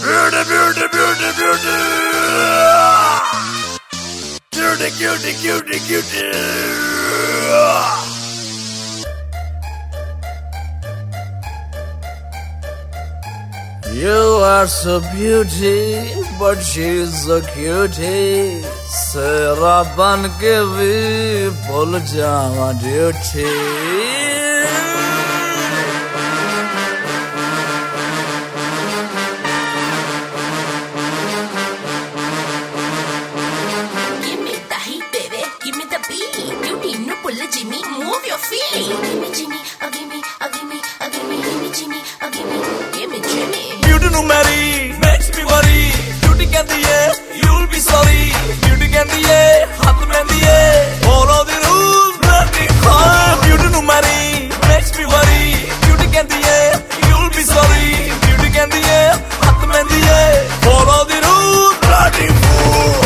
Beauty, beauty, beauty, beauty. Cutie, cutie, cutie, cutie. You are so beauty, but she's so cutie. Sera ban ke bhi bhul jawa duty. Jimmy, move your feet. Give me Jimmy, give me, give me, give me, give me Jimmy, give me Jimmy. Beauty no marry, makes me worry. Beauty can the you'll be sorry. Beauty can the hath mein diye. Follow the rules, bloody hard. Beauty no marry, makes me worry. Beauty can the you'll be sorry. Beauty can the hath mein diye. Follow the rules, bloody fool.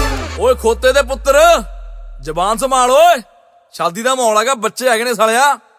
खोते दे पुत्र जबान संभाल ओए शादी दा माहौल हैगा बच्चे हैगे ने सालिया।